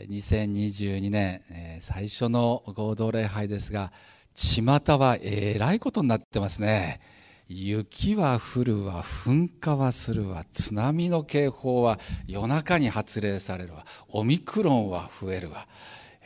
2022年、最初の合同礼拝ですが、巷はえらいことになってますね。雪は降るわ、噴火はするわ、津波の警報は夜中に発令されるわ、オミクロンは増えるわ。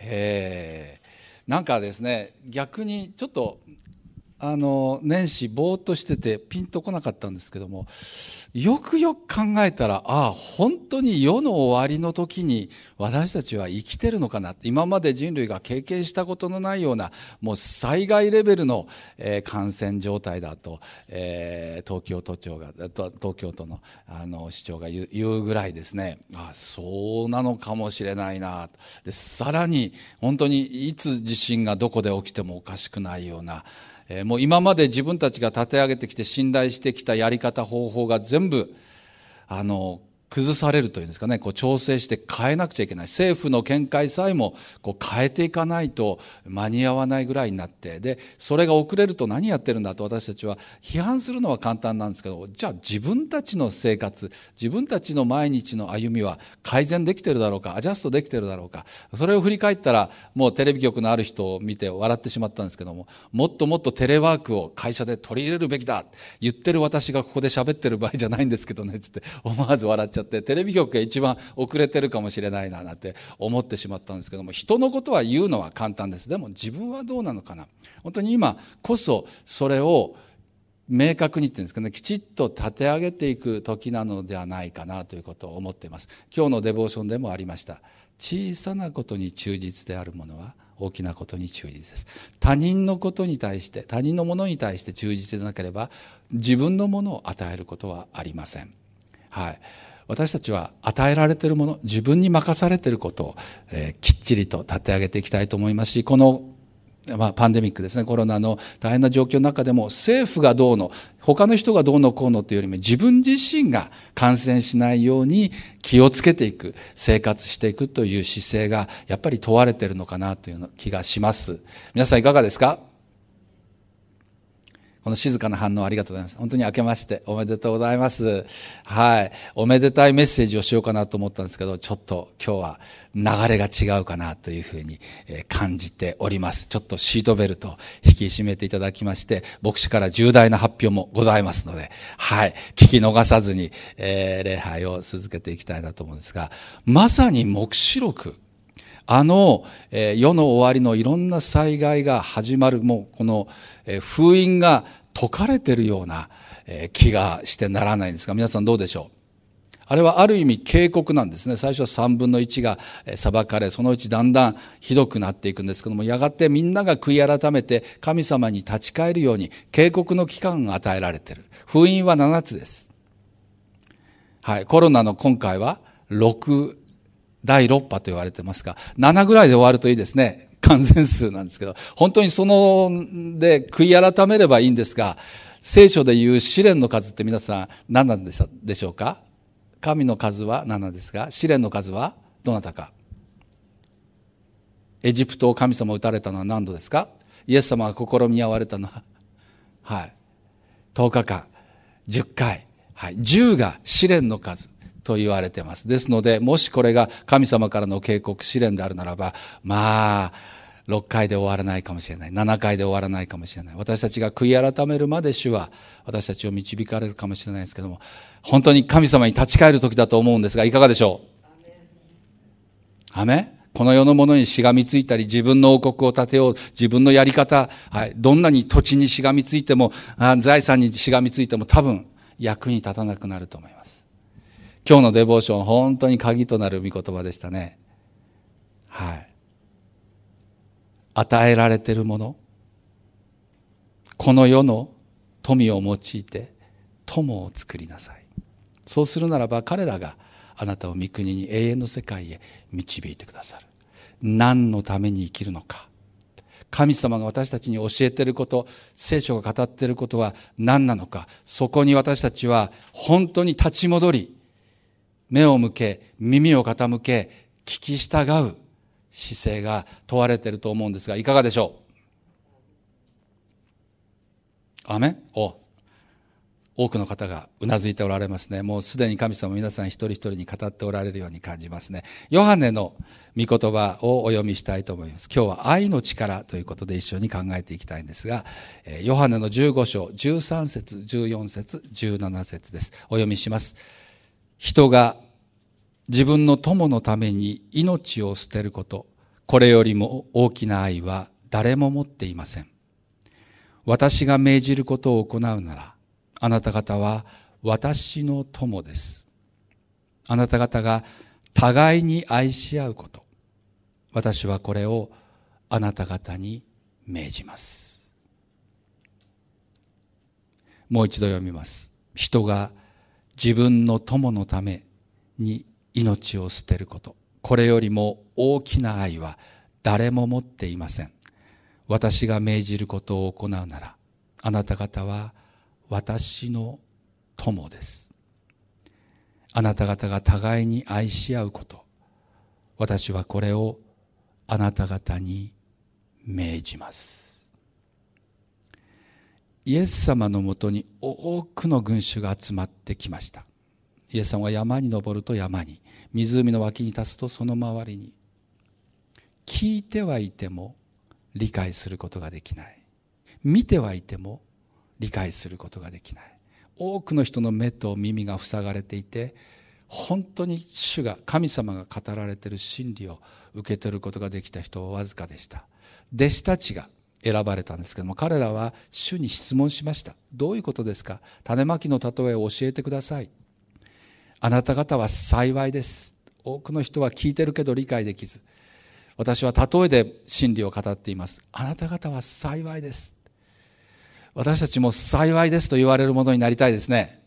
なんかですね、逆にちょっと年始ぼーっとしててピンとこなかったんですけども、よくよく考えたら、本当に世の終わりの時に私たちは生きてるのかなって、今まで人類が経験したことのないようなもう災害レベルの、感染状態だと、東京都の、市長が言うぐらいですね。そうなのかもしれないな。でさらに本当にいつ地震がどこで起きてもおかしくないような、もう今まで自分たちが立て上げてきて信頼してきたやり方方法が全部崩されるというんですかね、調整して変えなくちゃいけない。政府の見解さえも変えていかないと間に合わないぐらいになって、でそれが遅れると何やってるんだと私たちは批判するのは簡単なんですけど、じゃあ自分たちの生活、自分たちの毎日の歩みは改善できてるだろうか、アジャストできてるだろうか。それを振り返ったら、もうテレビ局のある人を見て笑ってしまったんですけども、もっともっとテレワークを会社で取り入れるべきだ言ってる私がここで喋ってる場合じゃないんですけどねつって思わず笑っちゃって、テレビ局が一番遅れてるかもしれないななんて思ってしまったんですけども、人のことは言うのは簡単です。でも自分はどうなのかな。本当に今こそそれを明確にっていうんですかね、きちっと立て上げていく時なのではないかなということを思っています。今日のデボーションでもありました。小さなことに忠実であるものは大きなことに忠実です。他人のことに対して、他人のものに対して忠実でなければ自分のものを与えることはありません。私たちは与えられているもの、自分に任されていることを、きっちりと立て上げていきたいと思いますし、このパンデミックですね、コロナの大変な状況の中でも、政府がどうの、他の人がどうのこうのというよりも、自分自身が感染しないように気をつけていく、生活していくという姿勢がやっぱり問われているのかなという気がします。皆さんいかがですか？この静かな反応ありがとうございます。本当に明けましておめでとうございます。おめでたいメッセージをしようかなと思ったんですけど、ちょっと今日は流れが違うかなというふうに感じております。ちょっとシートベルトを引き締めていただきまして、牧師から重大な発表もございますので、聞き逃さずに、礼拝を続けていきたいなと思うんですが、まさに黙示録、世の終わりのいろんな災害が始まる、もうこの封印が解かれているような気がしてならないんですが、皆さんどうでしょう？あれはある意味警告なんですね。最初は3分の1が裁かれ、そのうちだんだんひどくなっていくんですけども、やがてみんなが悔い改めて神様に立ち返るように警告の期間が与えられている。封印は7つです。コロナの今回は第6波と言われてますが、7ぐらいで終わるといいですね。完全数なんですけど、本当にそので悔い改めればいいんですが、聖書でいう試練の数って皆さん何なんでしょうか？神の数は7ですが、試練の数はどなたか？エジプトを神様を撃たれたのは何度ですか？イエス様が試み合われたのは、10日間、10回、10が試練の数と言われています。ですので、もしこれが神様からの警告、試練であるならば、6回で終わらないかもしれない。7回で終わらないかもしれない。私たちが悔い改めるまで主は私たちを導かれるかもしれないですけども、本当に神様に立ち返る時だと思うんですが、いかがでしょう？アメン。この世のものにしがみついたり、自分の王国を建てよう、自分のやり方、どんなに土地にしがみついても、財産にしがみついても多分役に立たなくなると思います。今日のデボーション、本当に鍵となる御言葉でしたね。与えられているもの、この世の富を用いて友を作りなさい。そうするならば彼らがあなたを御国に永遠の世界へ導いてくださる。何のために生きるのか、神様が私たちに教えていること、聖書が語っていることは何なのか、そこに私たちは本当に立ち戻り、目を向け、耳を傾け、聞き従う姿勢が問われていると思うんですが、いかがでしょう？アメン。 多くの方がうなずいておられますね。もうすでに神様皆さん一人一人に語っておられるように感じますね。ヨハネの御言葉をお読みしたいと思います。今日は愛の力ということで一緒に考えていきたいんですが、ヨハネの15章13節14節17節です。お読みします。人が自分の友のために命を捨てること、これよりも大きな愛は誰も持っていません。私が命じることを行うなら、あなた方は私の友です。あなた方が互いに愛し合うこと、私はこれをあなた方に命じます。もう一度読みます。人が自分の友のために命を捨てること、これよりも大きな愛は誰も持っていません。私が命じることを行うなら、あなた方は私の友です。あなた方が互いに愛し合うこと、私はこれをあなた方に命じます。イエス様のもとに多くの群衆が集まってきました。イエス様が山に登ると山に、湖の脇に立つとその周りに。聞いてはいても理解することができない。見てはいても理解することができない。多くの人の目と耳が塞がれていて、本当に主が、神様が語られている真理を受け取ることができた人はわずかでした。弟子たちが選ばれたんですけども、彼らは主に質問しました。どういうことですか？種まきの例えを教えてください。あなた方は幸いです。多くの人は聞いてるけど理解できず、私は例えで真理を語っています。あなた方は幸いです。私たちも幸いですと言われるものになりたいですね。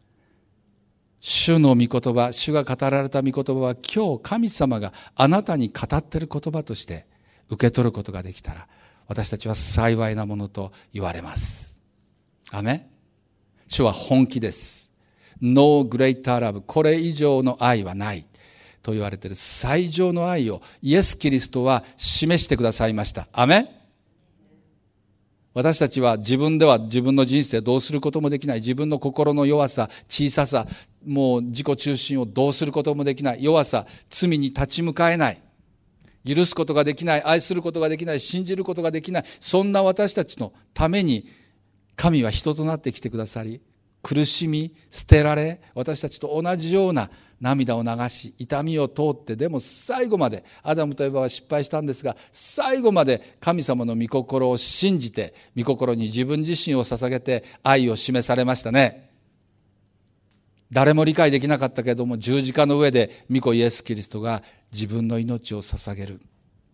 主の御言葉、主が語られた御言葉は今日神様があなたに語っている言葉として受け取ることができたら、私たちは幸いなものと言われます。アメン。主は本気です。No greater love、 これ以上の愛はないと言われている最上の愛をイエス・キリストは示してくださいました。アメン。私たちは自分では自分の人生をどうすることもできない。自分の心の弱さ、小ささ、もう自己中心をどうすることもできない。弱さ、罪に立ち向かえない。許すことができない。愛することができない。信じることができない。そんな私たちのために神は人となってきてくださり、苦しみ、捨てられ、私たちと同じような涙を流し、痛みを通って、でも最後まで、アダムとエバは失敗したんですが、最後まで神様の御心を信じて、御心に自分自身を捧げて愛を示されましたね。誰も理解できなかったけれども、十字架の上で御子イエス・キリストが自分の命を捧げる。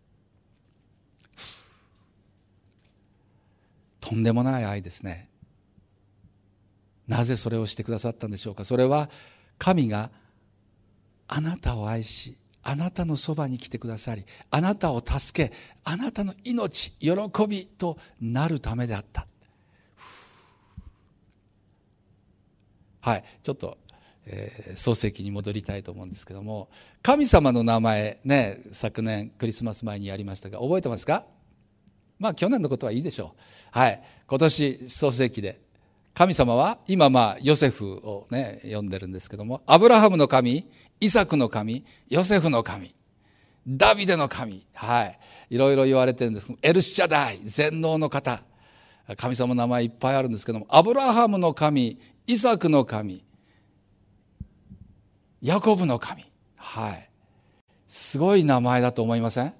とんでもない愛ですね。なぜそれをしてくださったんでしょうか。それは神があなたを愛し、あなたのそばに来てくださり、あなたを助け、あなたの命、喜びとなるためであった。はい、ちょっと、創世記に戻りたいと思うんですけども、神様の名前ね、昨年クリスマス前にやりましたが、覚えてますか？まあ去年のことはいいでしょう。はい、今年創世記で神様は今ヨセフをね読んでるんですけども、アブラハムの神、イサクの神、ヨセフの神、ダビデの神、はい、いろいろ言われてるんですけど、エルシャダイ、全能の方、神様の名前いっぱいあるんですけども、アブラハムの神、イサクの神、ヤコブの神、はい、すごい名前だと思いません？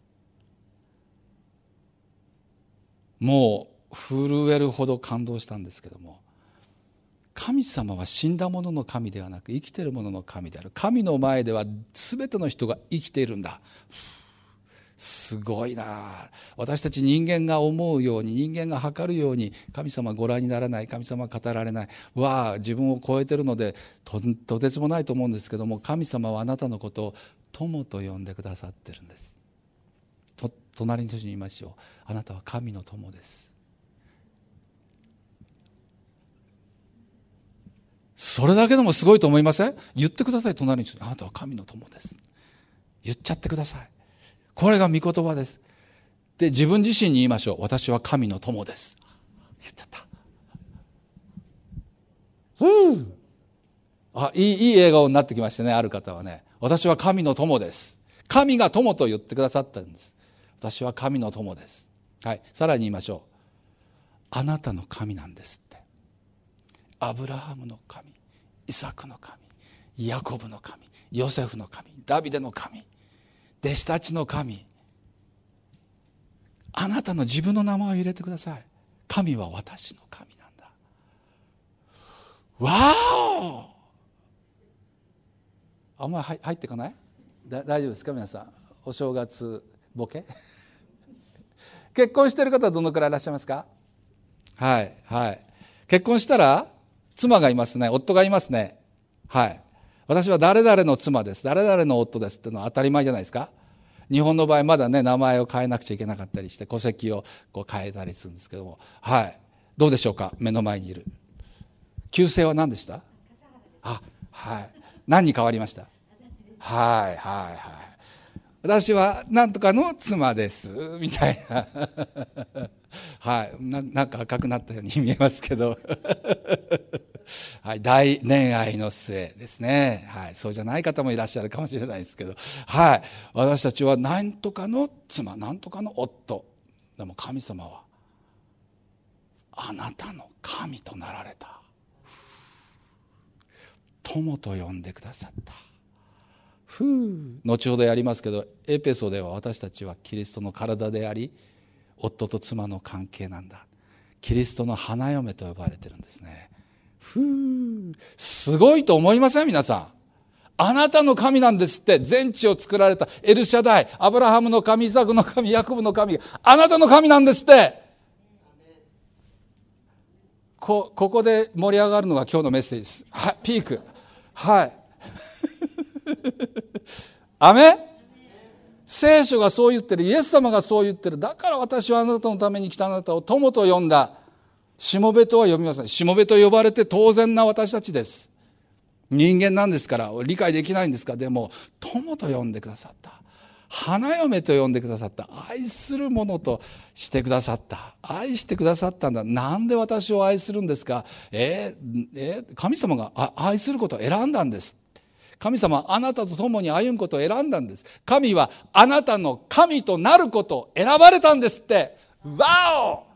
もう震えるほど感動したんですけども、神様は死んだ者の神ではなく生きている者の神である。神の前では全ての人が生きているんだ。すごいな。私たち人間が思うように、人間が測るように神様はご覧にならない。神様は語られない。自分を超えているので とてつもないと思うんですけども、神様はあなたのことを友と呼んでくださってるんです。隣の人に言いましょう。あなたは神の友です。それだけでもすごいと思いません？言ってください。隣の人に、あなたは神の友です。言っちゃってください。これが御言葉です。で、自分自身に言いましょう。私は神の友です。言っちゃった。 いい笑顔になってきましたね。ある方はね、私は神の友です。神が友と言ってくださったんです。私は神の友です。はい、さらに言いましょう。あなたの神なんですって。アブラハムの神、イサクの神、ヤコブの神、ヨセフの神、ダビデの神、弟子たちの神。あなたの自分の名前を入れてください。神は私の神なんだ。わお、あんまり入っていかない？大丈夫ですか皆さん。お正月ボケ結婚している方はどのくらいいらっしゃいますか？はいはい。結婚したら妻がいますね。夫がいますね。はい。私は誰々の妻です、誰々の夫ですっていうのは当たり前じゃないですか。日本の場合まだね、名前を変えなくちゃいけなかったりして戸籍をこう変えたりするんですけども、はい、どうでしょうか。目の前にいる旧姓は何でした？はい、何に変わりました？はいはいはい、私はなんとかの妻ですみたいなはい、なんか赤くなったように見えますけどはい、大恋愛の末ですね。はい、そうじゃない方もいらっしゃるかもしれないですけど、はい、私たちはなんとかの妻、なんとかの夫。でも神様はあなたの神となられた、友と呼んでくださった。後ほどやりますけど、エペソでは私たちはキリストの体であり、夫と妻の関係なんだ。キリストの花嫁と呼ばれてるんですね。すごいと思いません？皆さん、あなたの神なんですって。全地を作られたエルシャダイ、アブラハムの神、イサクの神、ヤコブの神、あなたの神なんですって。ここで盛り上がるのが今日のメッセージです。はい、ピーク。はいアメン。聖書がそう言ってる、イエス様がそう言ってる。だから私はあなたのために来た、あなたを友と呼んだ。しもべとは呼びません。しもべと呼ばれて当然な私たちです。人間なんですから理解できないんですが、でも友と呼んでくださった、花嫁と呼んでくださった、愛するものとしてくださった、愛してくださったんだ。なんで私を愛するんですか？神様が愛することを選んだんです。神様はあなたと共に歩むことを選んだんです。神はあなたの神となることを選ばれたんですって。ワオ！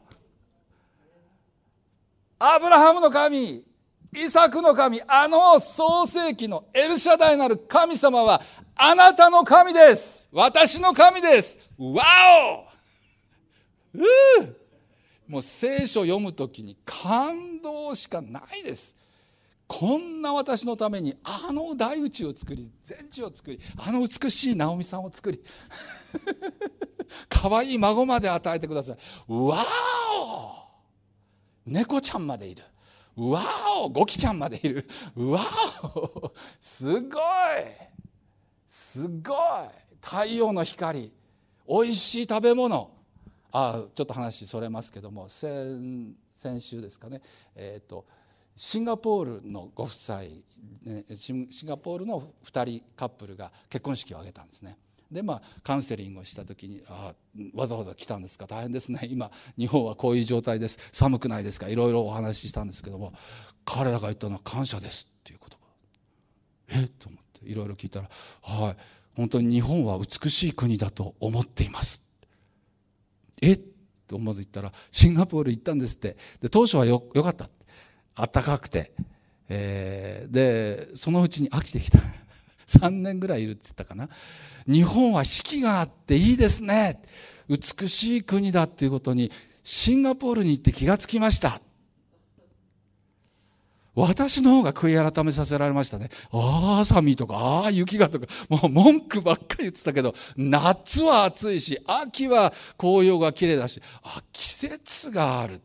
アブラハムの神、イサクの神、あの創世記のエルシャダイなる神様はあなたの神です。私の神です。ワオ！もう聖書を読むときに感動しかないです。こんな私のためにあの大宇宙を作り、全地を作り、あの美しいナオミさんを作り可愛い孫まで与えてください。ワオ！猫ちゃんまでいる。ワオ！ゴキちゃんまでいる。ワオ！すごいすごい。太陽の光、おいしい食べ物。ちょっと話それますけども、先週ですかね、シンガポールのご夫妻、シンガポールの2人カップルが結婚式を挙げたんですね。でカウンセリングをした時に、わざわざ来たんですか、大変ですね、今日本はこういう状態です、寒くないですか、いろいろお話ししたんですけども、彼らが言ったのは感謝ですっていう言葉。と思っていろいろ聞いたら、はい、本当に日本は美しい国だと思っています。と思って言ったら、シンガポール行ったんですって。で当初はよかった、暖かくて、でそのうちに飽きてきた3年ぐらいいるって言ったかな。日本は四季があっていいですね、美しい国だっていうことにシンガポールに行って気がつきました。私の方が悔い改めさせられましたね。寒いとか、雪がとか、もう文句ばっかり言ってたけど、夏は暑いし、秋は紅葉が綺麗だし、季節があるって、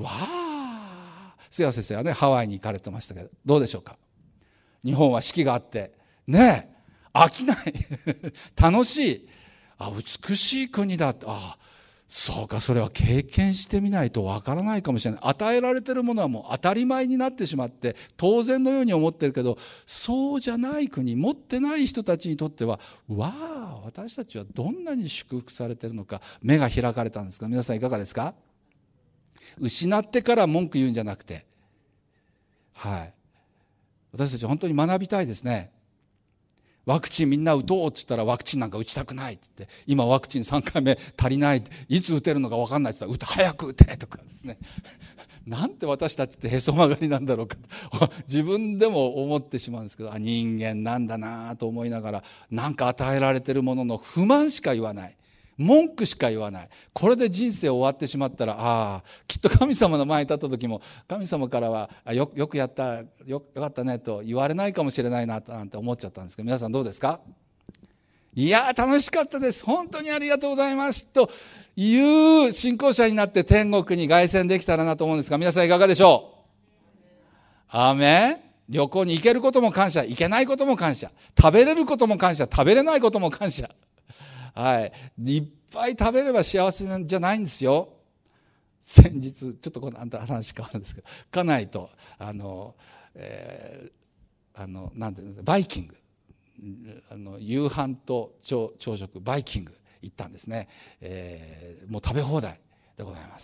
瀬谷先生はね、ハワイに行かれてましたけど、どうでしょうか。日本は四季があってね、飽きない楽しい、美しい国だって、そうか、それは経験してみないとわからないかもしれない。与えられているものはもう当たり前になってしまって当然のように思ってるけど、そうじゃない国、持ってない人たちにとっては、私たちはどんなに祝福されているのか、目が開かれたんですが、皆さんいかがですか。失ってから文句言うんじゃなくて、 はい、私たち本当に学びたいですね。ワクチンみんな打とうって言ったら、ワクチンなんか打ちたくないって言って、今ワクチン3回目足りないって、いつ打てるのか分かんないって言ったら、早く打てとかですねなんて私たちってへそ曲がりなんだろうかと自分でも思ってしまうんですけど、人間なんだなと思いながら、なんか与えられてるものの不満しか言わない、文句しか言わない。これで人生終わってしまったら、きっと神様の前に立った時も、神様からはよくやった、よかったねと言われないかもしれないななんて思っちゃったんですけど、皆さんどうですか？いや楽しかったです、本当にありがとうございますという信仰者になって天国に凱旋できたらなと思うんですが、皆さんいかがでしょう？アーメン。旅行に行けることも感謝、行けないことも感謝、食べれることも感謝、食べれないことも感謝。はい、いっぱい食べれば幸せじゃないんですよ。先日ちょっとこの話変わるんですけど、家内となんていうんですか、バイキング、夕飯と朝食バイキング行ったんですね。もう食べ放題でございます。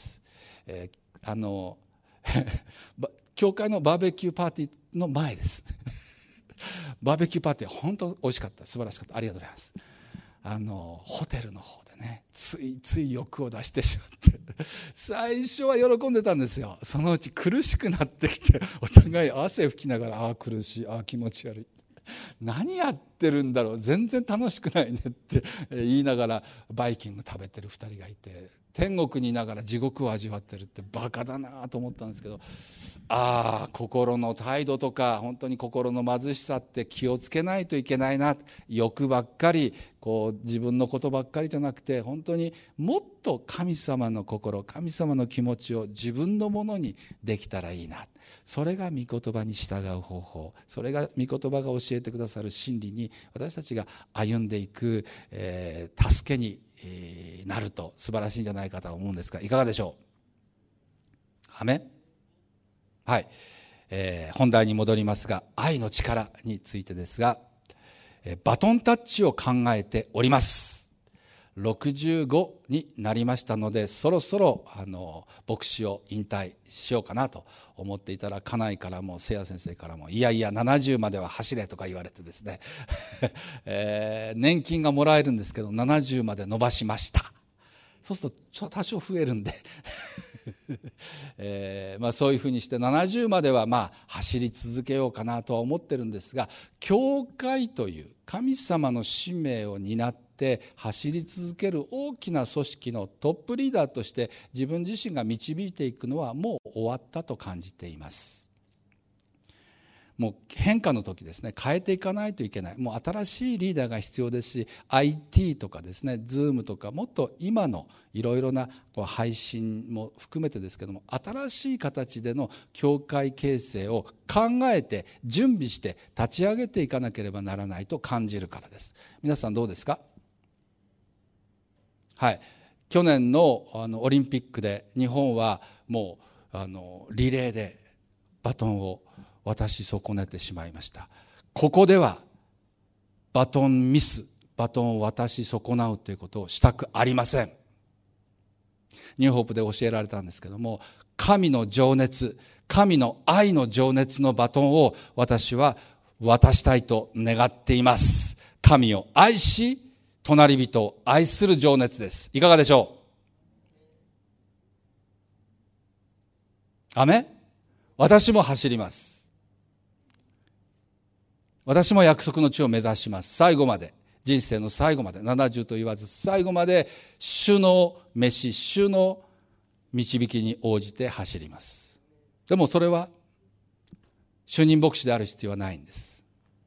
教会のバーベキューパーティーの前ですバーベキューパーティーは本当美味しかった、素晴らしかった、ありがとうございます。ホテルの方でね、ついつい欲を出してしまって最初は喜んでたんですよ。そのうち苦しくなってきて、お互い汗拭きながら、苦しい、気持ち悪い、何やってるんだろう、全然楽しくないねって言いながらバイキング食べてる2人がいて、天国にいながら地獄を味わってるってバカだなと思ったんですけど、心の態度とか本当に心の貧しさって気をつけないといけないな。欲ばっかり、自分のことばっかりじゃなくて、本当にもっと神様の心、神様の気持ちを自分のものにできたらいいな。それが御言葉に従う方法、それが御言葉が教えてくださる真理に私たちが歩んでいく、助けになると素晴らしいんじゃないかと思うんですが、いかがでしょう？アメン。はい、本題に戻りますが、愛の力についてですが、バトンタッチを考えております。65になりましたので、そろそろ牧師を引退しようかなと思っていたら、家内からも瀬谷先生からも、いやいや70までは走れとか言われてですね、年金がもらえるんですけど70まで伸ばしました。そうすると多少増えるんでそういうふうにして70までは走り続けようかなとは思ってるんですが、教会という神様の使命を担って走り続ける大きな組織のトップリーダーとして自分自身が導いていくのはもう終わったと感じています。もう変化の時ですね、変えていかないといけない。もう新しいリーダーが必要ですし、 IT とかですね、Zoom とか、もっと今のいろいろな配信も含めてですけども、新しい形での教会形成を考えて準備して立ち上げていかなければならないと感じるからです。皆さんどうですか？はい、去年のオリンピックで日本はもうリレーでバトンを渡し損ねてしまいました。ここではバトンミス、バトンを渡し損なうということをしたくありません。ニューホープで教えられたんですけども、神の情熱、神の愛の情熱のバトンを私は渡したいと願っています。神を愛し、隣人を愛する情熱です。いかがでしょう？アメン。私も走ります。私も約束の地を目指します。最後まで、人生の最後まで、70と言わず最後まで主の召し、主の導きに応じて走ります。でもそれは主任牧師である必要はないんです。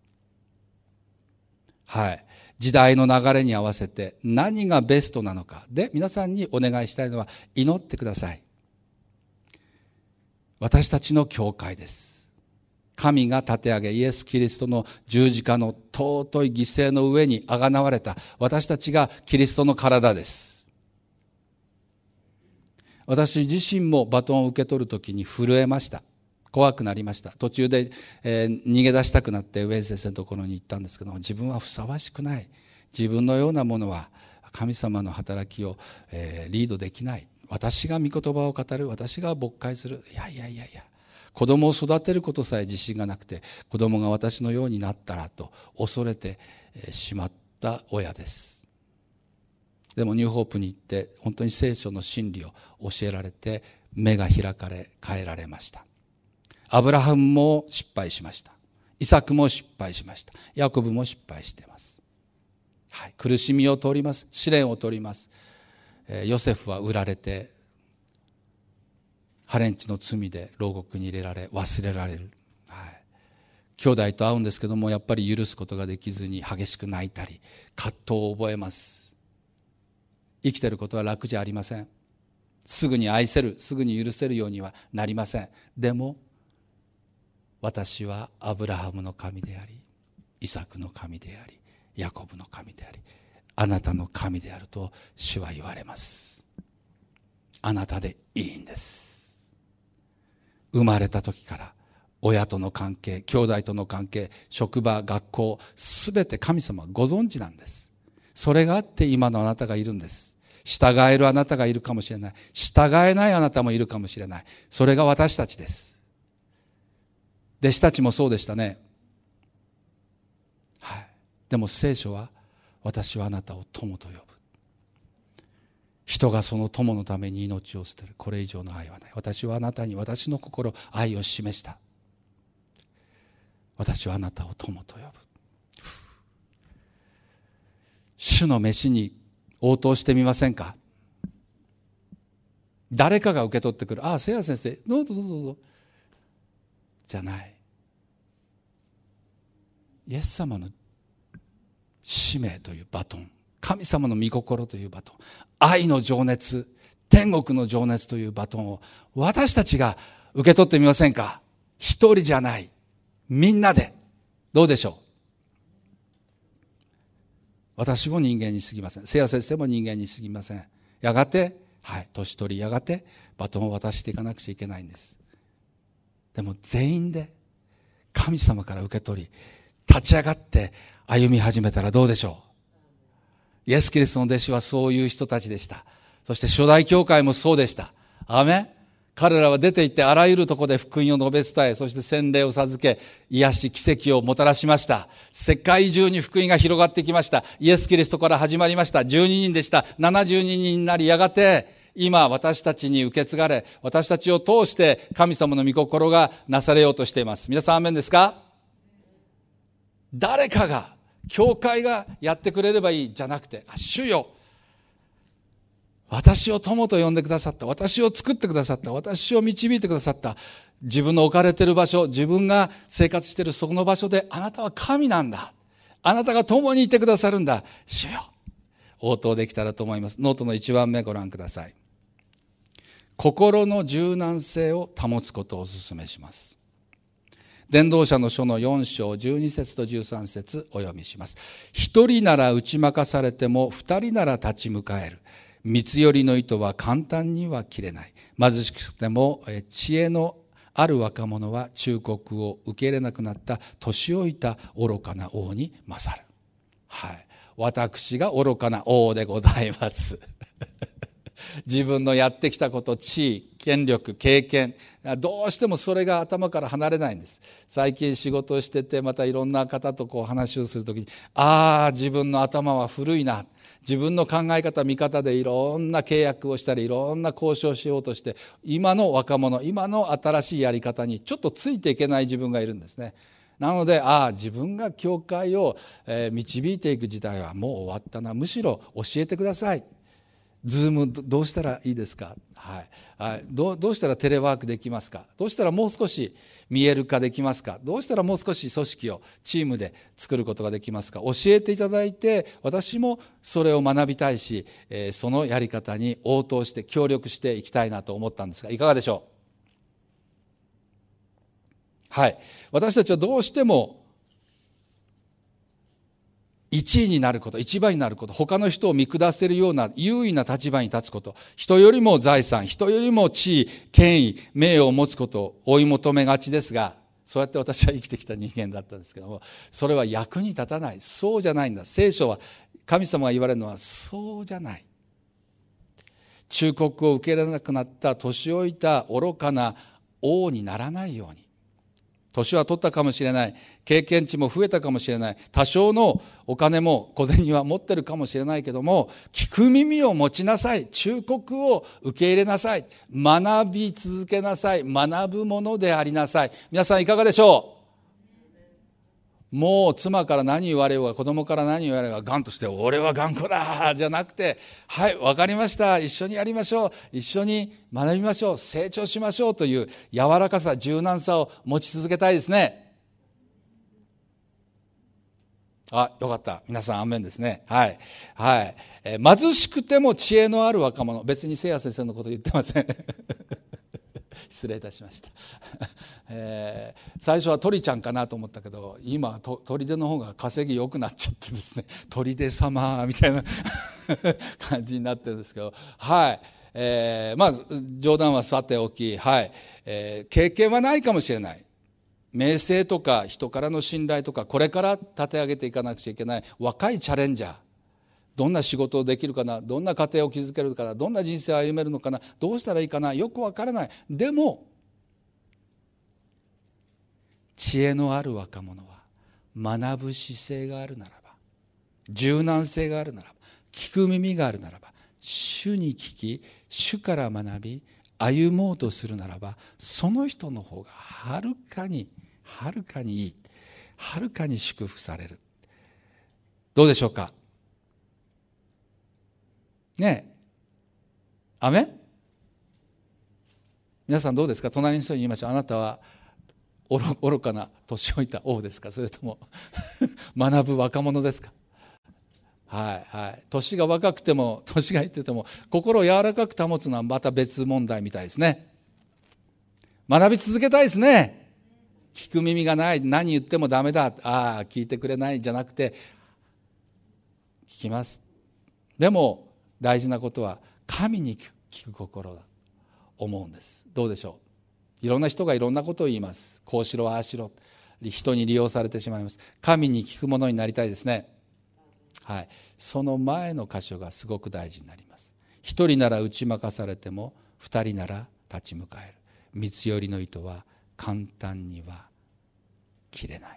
はい、時代の流れに合わせて何がベストなのかで、皆さんにお願いしたいのは、祈ってください。私たちの教会です。神が立て上げ、イエス・キリストの十字架の尊い犠牲の上にあがなわれた私たちがキリストの体です。私自身もバトンを受け取るときに震えました。怖くなりました。途中で、逃げ出したくなってウェン先生のところに行ったんですけども、自分はふさわしくない。自分のようなものは神様の働きを、リードできない。私が御言葉を語る、私が牧会する。いや、 子供を育てることさえ自信がなくて、子供が私のようになったらと恐れてしまった親です。でもニューホープに行って本当に聖書の真理を教えられて、目が開かれ変えられました。アブラハムも失敗しました。イサクも失敗しました。ヤコブも失敗しています。はい、苦しみを通ります。試練を通ります。ヨセフは売られて、ハレンチの罪で牢獄に入れられ、忘れられる。はい、兄弟と会うんですけども、やっぱり許すことができずに激しく泣いたり、葛藤を覚えます。生きていることは楽じゃありません。すぐに愛せる、すぐに許せるようにはなりません。でも私はアブラハムの神であり、イサクの神であり、ヤコブの神であり、あなたの神であると主は言われます。あなたでいいんです。生まれた時から親との関係、兄弟との関係、職場、学校、すべて神様はご存知なんです。それがあって今のあなたがいるんです。従えるあなたがいるかもしれない。従えないあなたもいるかもしれない。それが私たちです。弟子たちもそうでしたね。はい。でも聖書は、私はあなたを友と呼ぶ。人がその友のために命を捨てる。これ以上の愛はない。私はあなたに私の心、愛を示した。私はあなたを友と呼ぶ。主の飯に応答してみませんか。誰かが受け取ってくる。ああ、せや先生、どうぞどうぞどうぞ。じゃない。イエス様の使命というバトン、神様の御心というバトン、愛の情熱、天国の情熱というバトンを私たちが受け取ってみませんか。一人じゃない。みんなで。どうでしょう。私も人間に過ぎません。せや先生も人間に過ぎません。やがて、はい、年取りやがてバトンを渡していかなくちゃいけないんです。でも全員で神様から受け取り、立ち上がって歩み始めたらどうでしょう。イエス・キリストの弟子はそういう人たちでした。そして初代教会もそうでした。アーメン。彼らは出て行ってあらゆるところで福音を述べ伝え、そして洗礼を授け、癒し奇跡をもたらしました。世界中に福音が広がってきました。イエス・キリストから始まりました。12人でした。72人になり、やがて今私たちに受け継がれ、私たちを通して神様の御心がなされようとしています。皆さんアーメンですか。誰かが、教会がやってくれればいいじゃなくて、主よ、私を友と呼んでくださった、私を作ってくださった、私を導いてくださった、自分の置かれている場所、自分が生活しているその場所で、あなたは神なんだ、あなたが共にいてくださるんだ、主よ、応答できたらと思います。ノートの1番目ご覧ください。心の柔軟性を保つことをお勧めします。伝道者の書の4章12節と13節お読みします。一人なら打ち負かされても二人なら立ち向かえる。三つ寄りの糸は簡単には切れない。貧しくても知恵のある若者は忠告を受け入れなくなった年老いた愚かな王に勝る。はい。私が愚かな王でございます。自分のやってきたこと、地位、権力、経験、どうしてもそれが頭から離れないんです。最近仕事をしてて、またいろんな方と話をするときに、自分の頭は古いな、自分の考え方、見方でいろんな契約をしたり、いろんな交渉をしようとして、今の若者、今の新しいやり方にちょっとついていけない自分がいるんですね。なので、自分が教会を導いていく時代はもう終わったな、むしろ教えてください。ズームどうしたらいいですか。どうしたらテレワークできますか。どうしたらもう少し見える化できますか。どうしたらもう少し組織をチームで作ることができますか。教えていただいて、私もそれを学びたいし、そのやり方に応答して協力していきたいなと思ったんですが、いかがでしょう。はい、私たちはどうしても1位になること、一番になること、他の人を見下せるような優位な立場に立つこと、人よりも財産、人よりも地位、権威、名誉を持つことを追い求めがちですが、そうやって私は生きてきた人間だったんですけども、それは役に立たない。そうじゃないんだ。聖書は、神様が言われるのはそうじゃない。忠告を受けられなくなった年老いた愚かな王にならないように。年は取ったかもしれない、経験値も増えたかもしれない、多少のお金も小銭は持ってるかもしれないけども、聞く耳を持ちなさい、忠告を受け入れなさい、学び続けなさい、学ぶものでありなさい。皆さんいかがでしょう？もう妻から何言われようが、子供から何言われようが、頑として俺は頑固だじゃなくて、はい、分かりました、一緒にやりましょう、一緒に学びましょう、成長しましょうという柔らかさ、柔軟さを持ち続けたいですね。あ、よかった、皆さんアーメンですね。はい、はい。貧しくても知恵のある若者、別に聖也先生のこと言ってません失礼いたしました最初は鳥ちゃんかなと思ったけど、今鳥出の方が稼ぎ良くなっちゃってですね、鳥出様みたいな感じになってるんですけど、はい、まず冗談はさておき、はい、経験はないかもしれない、名声とか人からの信頼とか、これから立て上げていかなくちゃいけない若いチャレンジャー、どんな仕事をできるかな、どんな家庭を築けるかな、どんな人生を歩めるのかな、どうしたらいいかな、よくわからない。でも知恵のある若者は学ぶ姿勢があるならば、柔軟性があるならば、聞く耳があるならば、主に聞き主から学び歩もうとするならば、その人の方がはるかにいい、はるかに祝福される。どうでしょうかねえ、アメン。皆さんどうですか？隣の人に言いましょう。あなたは愚かな年老いた王ですか、それとも学ぶ若者ですか？はいはい。年が若くても年がいってても心を柔らかく保つのはまた別問題みたいですね。学び続けたいですね。聞く耳がない、何言ってもダメだ、ああ聞いてくれないじゃなくて、聞きます。でも大事なことは神に聞く心だと思うんです。どうでしょう？いろんな人がいろんなことを言います。こうしろああしろ、人に利用されてしまいます。神に聞くものになりたいですね。はい、その前の箇所がすごく大事になります。一人なら打ち負かされても二人なら立ち向かえる。三つ寄りの糸は簡単には切れない。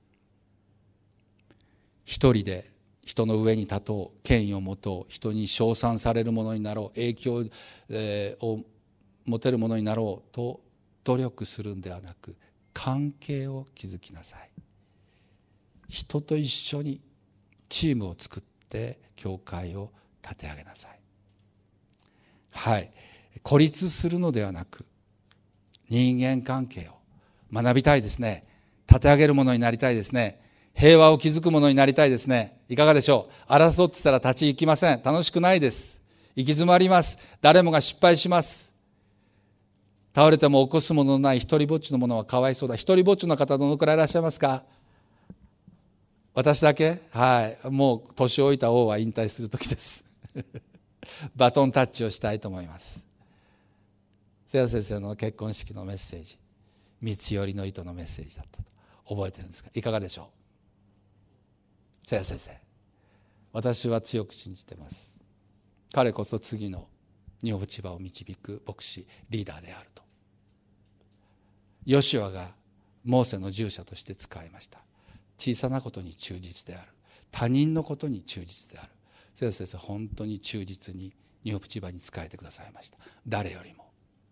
一人で人の上に立とう、権威を持とう、人に称賛されるものになろう、影響を持てるものになろうと努力するんではなく、関係を築きなさい。人と一緒にチームを作って教会を立て上げなさい。はい、孤立するのではなく、人間関係を学びたいですね。立て上げるものになりたいですね。平和を築くものになりたいですね。いかがでしょう？争ってたら立ち行きません。楽しくないです。行き詰まります。誰もが失敗します。倒れても起こすもののない一人ぼっちのものはかわいそうだ。一人ぼっちの方どのくらいいらっしゃいますか？私だけ？はい、もう年老いた王は引退する時ですバトンタッチをしたいと思います。瀬谷先生の結婚式のメッセージ、三つ寄りの糸のメッセージだったと覚えてるんですか？いかがでしょう？瀬谷先生、私は強く信じてます。彼こそ次の日本千葉を導く牧師リーダーであると。ヨシュアがモーセの従者として使いました。小さなことに忠実である、他人のことに忠実である。瀬谷先生、本当に忠実に日本千葉に仕えてくださいました。誰よりも。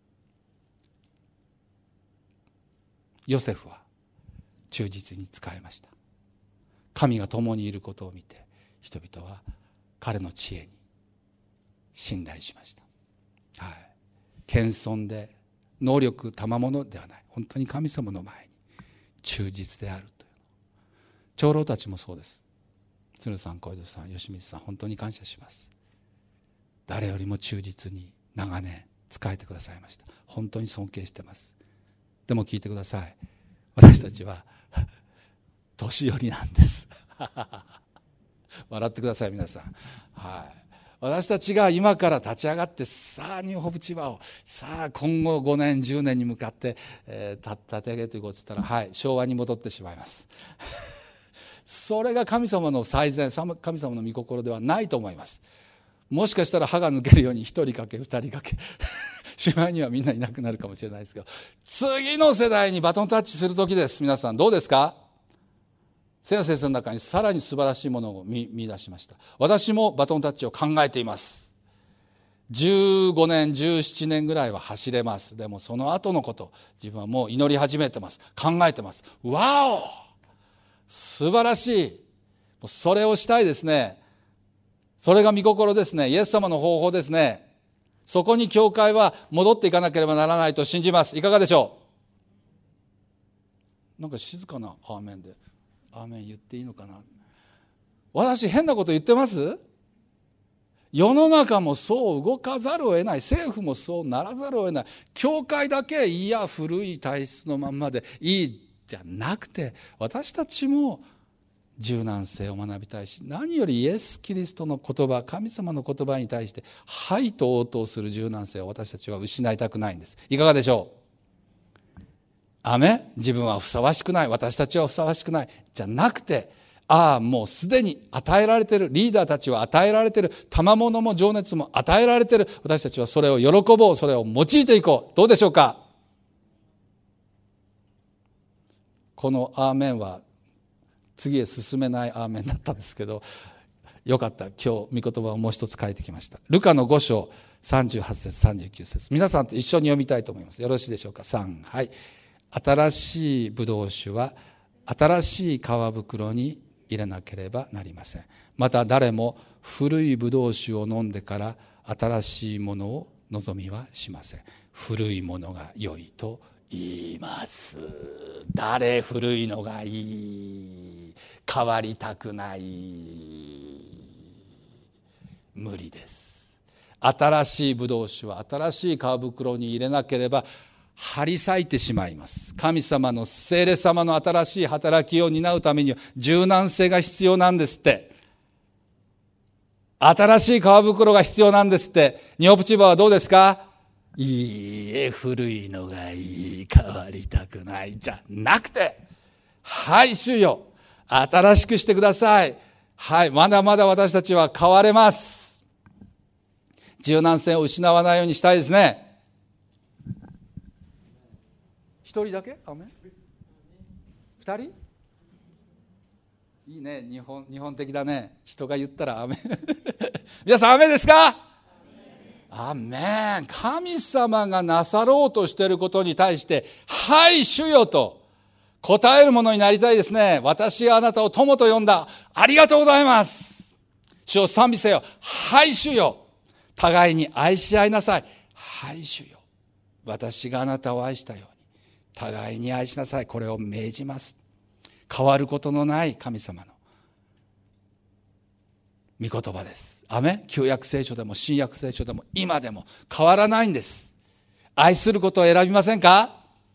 ヨセフは忠実に仕えました。神が共にいることを見て、人々は彼の知恵に信頼しました。はい、謙遜で能力賜物ではない、本当に神様の前に忠実であるという。長老たちもそうです。鶴さん、小江戸さん、吉光さん、本当に感謝します。誰よりも忠実に長年仕えてくださいました。本当に尊敬してます。でも聞いてください、私たちは年寄りなんです笑ってください皆さん。はい、私たちが今から立ち上がって、さあニューホープ千葉をさあ今後5年10年に向かって、立て上げていこうと言ったら、はい、昭和に戻ってしまいますそれが神様の最善、神様の御心ではないと思います。もしかしたら歯が抜けるように1人かけ2人かけしまいにはみんないなくなるかもしれないですけど、次の世代にバトンタッチする時です。皆さんどうですか？聖書の中にさらに素晴らしいものを見出しました。私もバトンタッチを考えています。15年17年ぐらいは走れます。でもその後のこと自分はもう祈り始めてます。考えてます。わお、素晴らしい。それをしたいですね。それが御心ですね。イエス様の方法ですね。そこに教会は戻っていかなければならないと信じます。いかがでしょう？なんか静かなアーメンで、アーメン言っていいのかな。私変なこと言ってます？世の中もそう動かざるを得ない。政府もそうならざるを得ない。教会だけいや古い体質のまんまでいいじゃなくて、私たちも柔軟性を学びたいし、何よりイエス・キリストの言葉、神様の言葉に対してはいと応答する柔軟性を私たちは失いたくないんです。いかがでしょう？アメン。自分はふさわしくない、私たちはふさわしくないじゃなくて、もうすでに与えられている、リーダーたちは与えられている、賜物も情熱も与えられている。私たちはそれを喜ぼう、それを用いていこう。どうでしょうか？このアーメンは次へ進めないアーメンだったんですけど、よかった。今日御言葉をもう一つ書いてきました。ルカの5章38節39節、皆さんと一緒に読みたいと思います。よろしいでしょうか。3、はい。新しいブドウ酒は新しい皮袋に入れなければなりません。また誰も古いブドウ酒を飲んでから新しいものを望みはしません。古いものが良いと言います。誰古いのがいい？変わりたくない。無理です。新しいブドウ酒は新しい皮袋に入れなければ張り裂いてしまいます。神様の聖霊様の新しい働きを担うためには柔軟性が必要なんですって。新しい皮袋が必要なんですって。ニホプチバはどうですか？いいえ、古いのがいい、変わりたくないじゃなくて、はい主よ、新しくしてください。はい、まだまだ私たちは変われます。柔軟性を失わないようにしたいですね。一人だけ？アメン？二人？いいね、日本的だね。人が言ったらアメン。皆さんアメンですか？アメン。神様がなさろうとしていることに対して、はい主よと答えるものになりたいですね。私があなたを友と呼んだ。ありがとうございます。主を賛美せよ。はい主よ。互いに愛し合いなさい。はい主よ。私があなたを愛したように互いに愛しなさい。これを命じます。変わることのない神様の御言葉です。アメン。旧約聖書でも新約聖書でも今でも変わらないんです。愛することを選びませんか？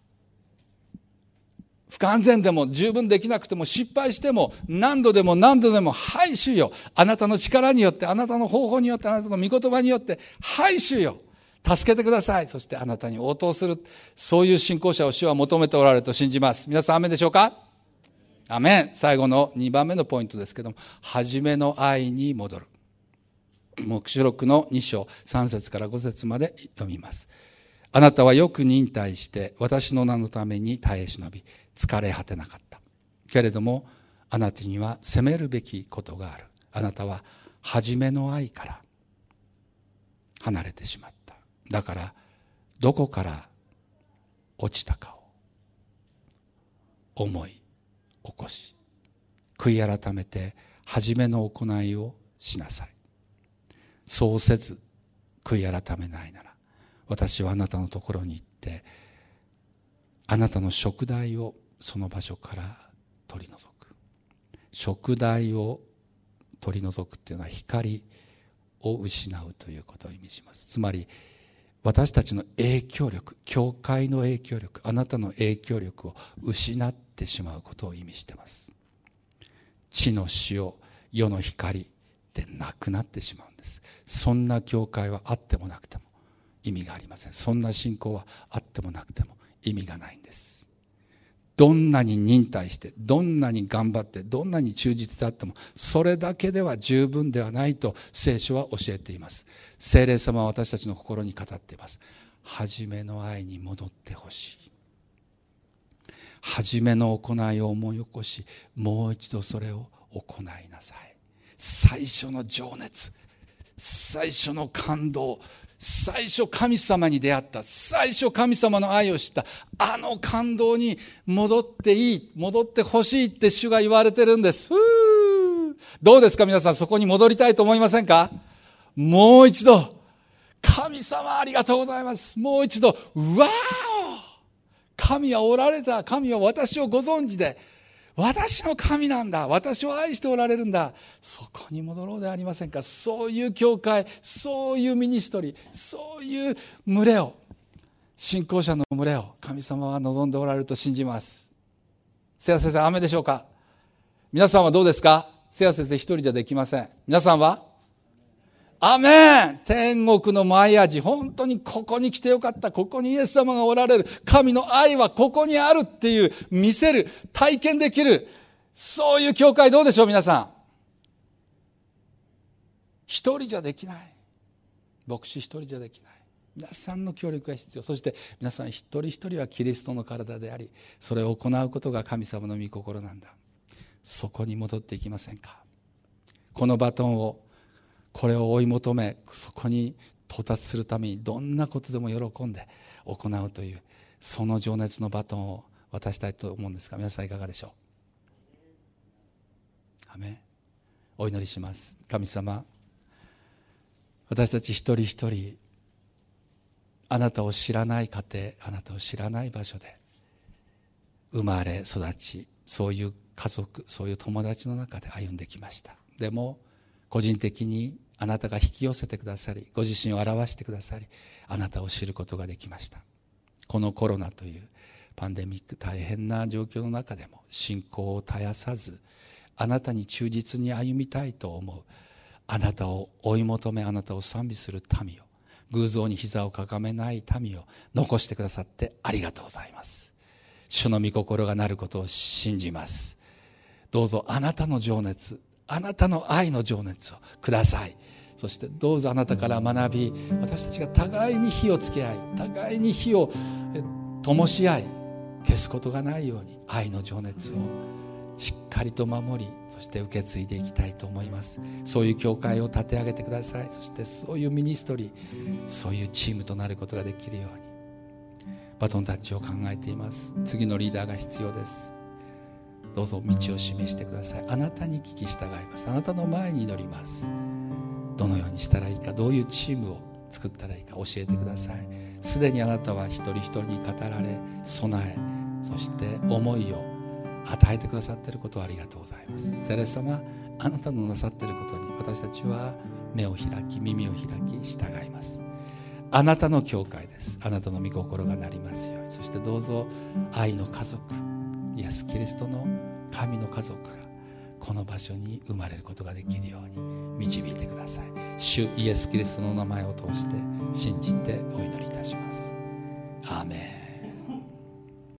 不完全でも十分できなくても失敗しても何度でもはい主よ、あなたの力によって、あなたの方法によって、あなたの御言葉によって、はい主よ、助けてください。そしてあなたに応答する、そういう信仰者を主は求めておられると信じます。皆さんアメンでしょうか？アメン。最後の2番目のポイントですけども、初めの愛に戻る。黙示録の2章3節から5節まで読みます。あなたはよく忍耐して私の名のために耐え忍び疲れ果てなかった。けれどもあなたには責めるべきことがある。あなたは初めの愛から離れてしまった。だからどこから落ちたかを思い起こし、悔い改めて初めの行いをしなさい。そうせず悔い改めないなら、私はあなたのところに行ってあなたの食材をその場所から取り除く。食材を取り除くっていうのは光を失うということを意味します。つまり私たちの影響力、教会の影響力、あなたの影響力を失ってしまうことを意味しています。地の塩、世の光でなくなってしまうんです。そんな教会はあってもなくても意味がありません。そんな信仰はあってもなくても意味がないんです。どんなに忍耐して、どんなに頑張って、どんなに忠実であってもそれだけでは十分ではないと聖書は教えています。聖霊様は私たちの心に語っています。 初めの愛に戻ってほしい。初めの行いを思い起こし、もう一度それを行いなさい。最初の情熱、最初の感動、最初神様に出会った、最初神様の愛を知った、あの感動に戻っていい、戻ってほしいって主が言われてるんです。どうですか皆さん、そこに戻りたいと思いませんか？もう一度、神様ありがとうございます。もう一度、わー、神はおられた。神は私をご存知で、私の神なんだ。私を愛しておられるんだ。そこに戻ろうではありませんか。そういう教会、そういうミニストリー、そういう群れを、信仰者の群れを神様は望んでおられると信じます。瀬谷先生、雨でしょうか？皆さんはどうですか？瀬谷先生一人じゃできません。皆さんは？アメン！天国の前味、本当にここに来てよかった。ここにイエス様がおられる。神の愛はここにあるっていう、見せる、体験できる。そういう教会どうでしょう皆さん。一人じゃできない。牧師一人じゃできない。皆さんの協力が必要。そして皆さん一人一人はキリストの体であり、それを行うことが神様の御心なんだ。そこに戻っていきませんか？このバトンを、これを追い求め、そこに到達するためにどんなことでも喜んで行うという、その情熱のバトンを渡したいと思うんですが、皆さんいかがでしょう？アメン。お祈りします。神様、私たち一人一人、あなたを知らない家庭、あなたを知らない場所で生まれ育ち、そういう家族、そういう友達の中で歩んできました。でも個人的にあなたが引き寄せてくださり、ご自身を表してくださり、あなたを知ることができました。このコロナというパンデミック、大変な状況の中でも信仰を絶やさず、あなたに忠実に歩みたいと思う、あなたを追い求め、あなたを賛美する民を、偶像に膝をかがめない民を残してくださってありがとうございます。主の御心がなることを信じます。どうぞあなたの情熱、あなたの愛の情熱をください。そしてどうぞあなたから学び、私たちが互いに火をつけ合い、互いに火を灯し合い、消すことがないように愛の情熱をしっかりと守り、そして受け継いでいきたいと思います。そういう教会を立て上げてください。そしてそういうミニストリー、そういうチームとなることができるように、バトンタッチを考えています。次のリーダーが必要です。どうぞ道を示してください。あなたに聞き従います。あなたの前に祈ります。どのようにしたらいいか、どういうチームを作ったらいいか教えてください。すでにあなたは一人一人に語られ、備え、そして思いを与えてくださっていることをありがとうございます。聖霊様、あなたのなさっていることに私たちは目を開き、耳を開き、従います。あなたの教会です。あなたの御心がなりますように。そしてどうぞ愛の家族、イエス・キリストの神の家族がこの場所に生まれることができるように導いてください。主イエス・キリストの名前を通して信じてお祈りいたします。アーメン。